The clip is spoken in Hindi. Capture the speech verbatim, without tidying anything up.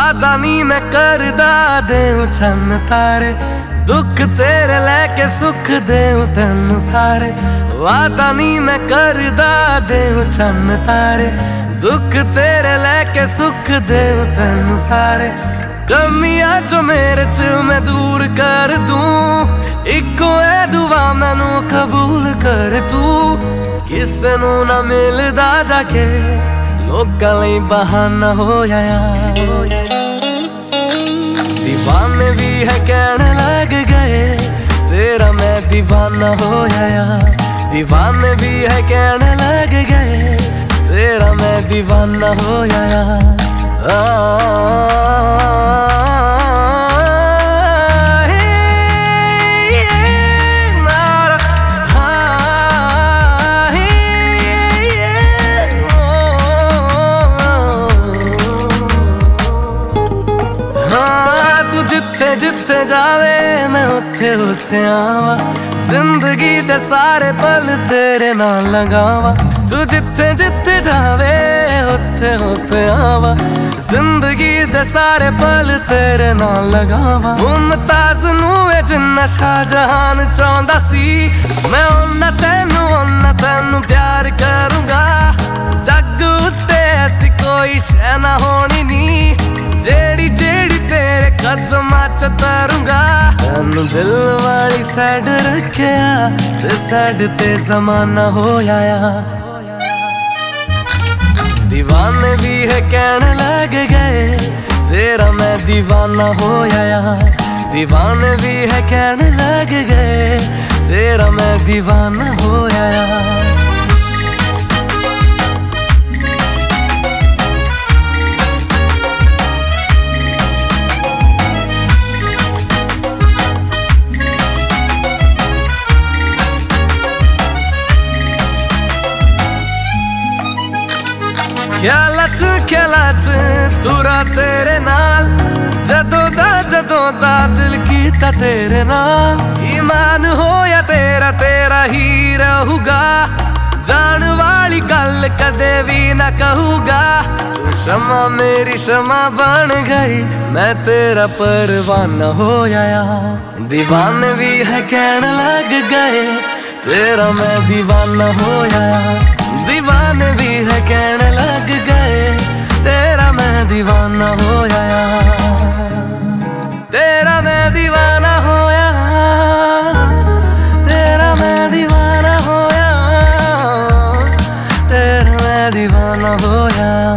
वादा नहीं मैं करदा देऊं छन तारे, दुख तेरे लेके सुख देऊं तेनू सारे। वादा नहीं मैं करदा देऊं छन तारे, दुख तेरे लेके सुख देऊं तेनू सारे। कमियां जो मेरे च मैं दूर कर दूं, इको है दुआ मैनू कबूल कर तू। किसे नू ना मिलदा जाके लोकां लई बहाना होया। दीवाने भी है कहने लग गए तेरा मैं दीवाना होया। दीवाने भी है कहने लग गए तेरा मैं दीवाना होया। जिथे जिथे जावे मैं उथे उथे आवा, जिंदगी दे सारे पल तेरे नाल लगावा। तू जिथे जिथे जावे उथे उथे आवा, जिंदगी दे सारे पल तेरे नाल लगावा। मुमताज नू जिन्ना शाहजहान चाहंदा सी, मैं उन्ना तैनू उन्ना तैनू प्यार करूंगा। जग उत्ते ऐसी कोई शै ना होनी नी, जेड़ी जेड़ी तेरे कदमां च तरूंगा। तैनू दिल वाली साइड रखिया ते साइड ते जमाना होया। दीवाने भी है कहने लग गए तेरा मैं दीवाना होया। दीवाने भी है कहने लग गए तेरा मैं दीवाना होया। ख्याला च ख्याला च तुरा तेरे नाल, जदों दा जदों दा दिल कीता तेरे नाल। ईमान होया तेरा तेरा ही रहूगा, जान वाली गल कदे भी ना कहूगा। तू शमा मेरी शमा बन गई, मैं तेरा परवाना होया। दीवाने भी है कहने लग गए तेरा मैं दीवाना होया। दीवाने भी है कहने लग गए तेरा मैं दीवाना होया। तेरा मैं दीवाना होया, तेरा मैं दीवाना होया, तेरा मैं दीवाना होया।